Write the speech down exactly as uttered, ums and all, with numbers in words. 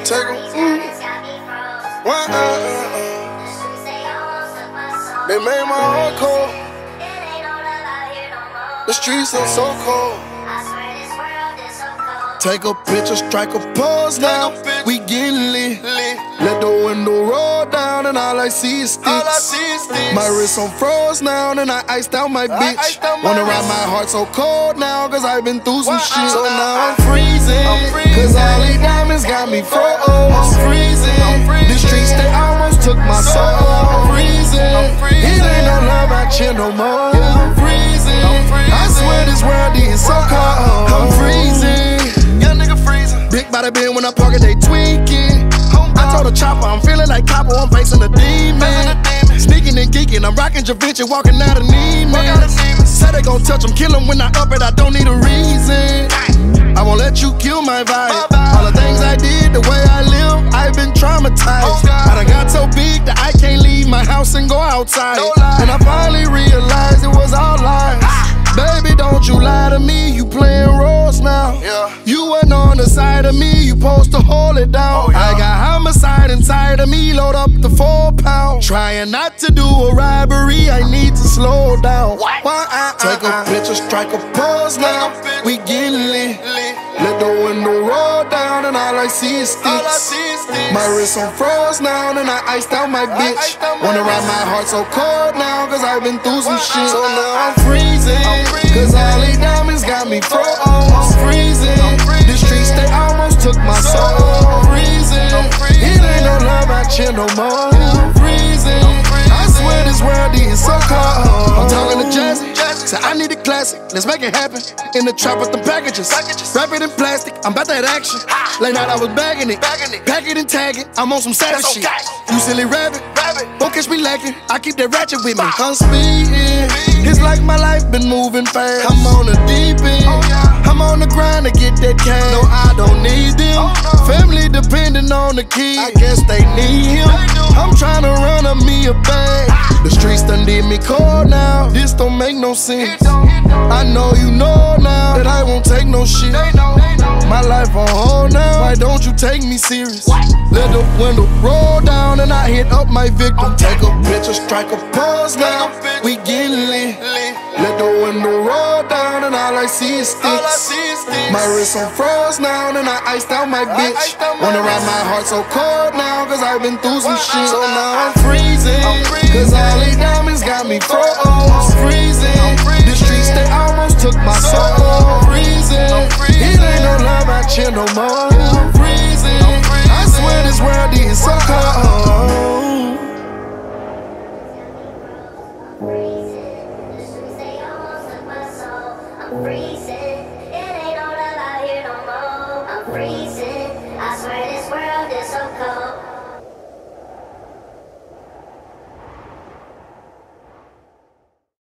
Take 'em, mm. Why, uh, uh, uh. They made my heart cold. The streets are so cold. Take a picture, strike a pose now. We getting lit. Let the window roll down and all I see is sticks. My wrist on froze now and I iced out my bitch. Wanna ride my heart so cold now cause I've been through some shit. So now I'm freezing cause all these diamonds got me froze. I'm freezing. The streets they almost took my soul. I'm freezing. It ain't no love out here no more. I'm freezing. I swear this world is so cold. I'm freezing. Big body bin when I park it, they tweaking. I told the chopper, I'm feeling like Copper, I'm facing a demon. Sneaking and geeking, I'm rocking Da Vinci, walking out of Neiman. Said they gon' touch them, kill them when I up it, I don't need a reason. I won't let you kill my vibe. All the things I did, the way I live, I've been traumatized. I done got so big that I can't leave my house and go outside. And I finally realized it was all lies. Baby, don't you lie to me, you playing roles now. Yeah. You wasn't on the side of me, you supposed to hold it down. Oh, yeah. I got homicide inside of me, load up the four pound. Trying not to do a robbery, I need to slow down. What? Why, I, I, Take I, a picture, strike a pose now. We getting lit. Let the window roll down and all I see is sticks. My wrist on froze now and I iced out my bitch. Wanna ride my heart so cold now cause I've been through some shit. So now I'm freezing cause all these diamonds got me froze. I'm freezing. The streets they almost took my soul. I'm freezing. It ain't no love out here no more. I'm freezing. I swear this world is so cold. I'm talking to Jazzy. Say I need a classic, let's make it happen. In the trap with the packages, wrap it in plastic, I'm about that action. Late night I was bagging it, pack it and tag it, I'm on some savage shit. You silly rabbit, don't catch me lacking, I keep that ratchet with me. I'm speeding, it's like my life been moving fast. I'm on the deep end, I'm on the grind to get that cash. No, I don't need them, family depending on the kid, I guess they need him. I'm trying to run up me a bag. The streets done did me cold now, this don't make no sense. I know you know now that I won't take no shit. My life on hold now, why don't you take me serious? Let the window roll down and I hit up my victim. Take a picture, strike a pose now, we getting lit. Let the window roll down and all I see is sticks. My wrist on froze now and I iced out my bitch. Wanna ride my heart so cold now cause I've been through some shit. So now I'm freezing cause all these diamonds got me froze. I'm freezing. The streets they almost took my soul. I'm freezing. It ain't no love out here no more. I'm freezing. I swear this world is so cold. The streets they almost took my soul. I'm freezing.